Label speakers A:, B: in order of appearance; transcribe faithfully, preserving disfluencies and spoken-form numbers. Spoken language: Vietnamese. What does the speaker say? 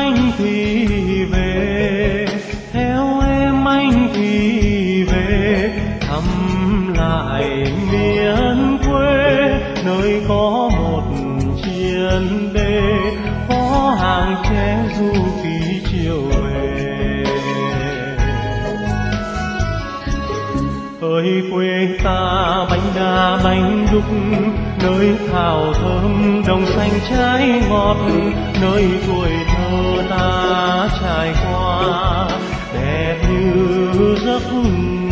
A: anh thì về, theo em anh thì về, thăm lại miền quê nơi có một chiên đê, có hàng tre du ký chiều về. Ơi quê ta bánh đa bánh đúc, nơi thảo thơm đồng xanh trái ngọt, nơi tuổi thơ ta trải qua đẹp như giấc